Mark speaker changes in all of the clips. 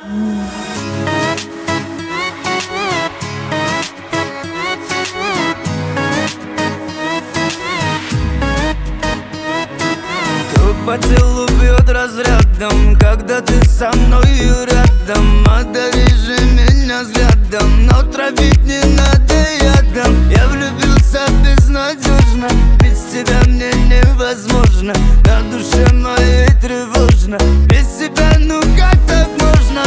Speaker 1: По телу бьет разрядом, когда ты со мною рядом. Одари же меня взглядом, но травить не надо ядом. Я влюбился безнадежно, без тебя мне невозможно. На душе моей тревожно, без тебя ну как так можно?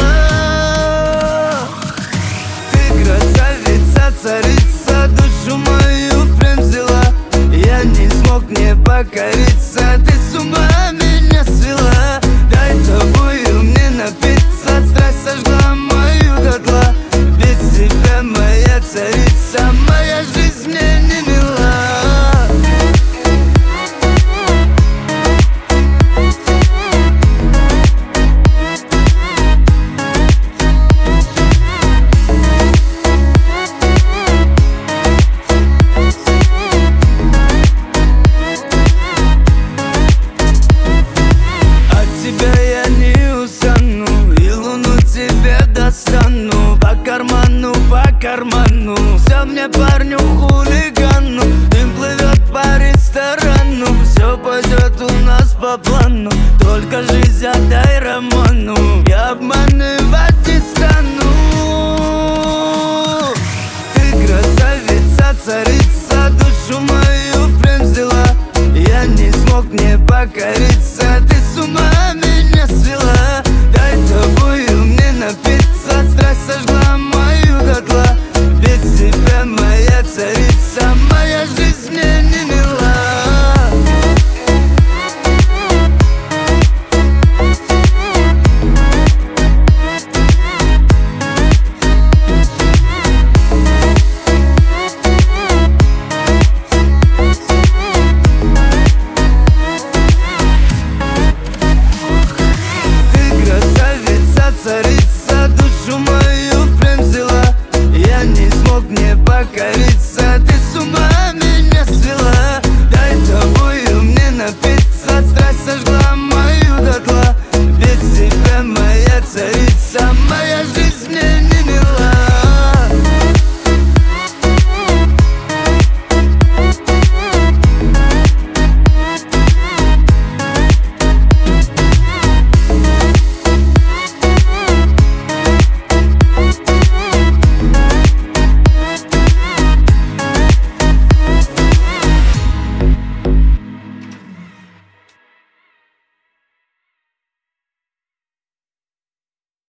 Speaker 1: Ты красавица, царица, душу мою в плен взяла. Я не смог не покориться, ты с ума меня свела. Дай тобою мне напиться, страсть сожгла мою дотла. Без тебя моя царица, моя жизнь мне не мила. По карману, все мне парню хулигану. Дым плывет по ресторану, все пойдет у нас по плану. Только жизнь отдай Роману, я обманывать не стану. Ты красавица, царица, душу мою в плен взяла. Я не смог не покориться, ты с ума меня свела. Дай тобою мне напиться, страсть сожгла мою дотла. Без тебя моя царица, моя жизнь мне не мила. Ты красавица, царица, душу мою в плен взяла. Я не смог не покориться, ты с ума меня свела. Дай тобою мне напиться, страсть сожгла мою дотла. Без тебя моя царица.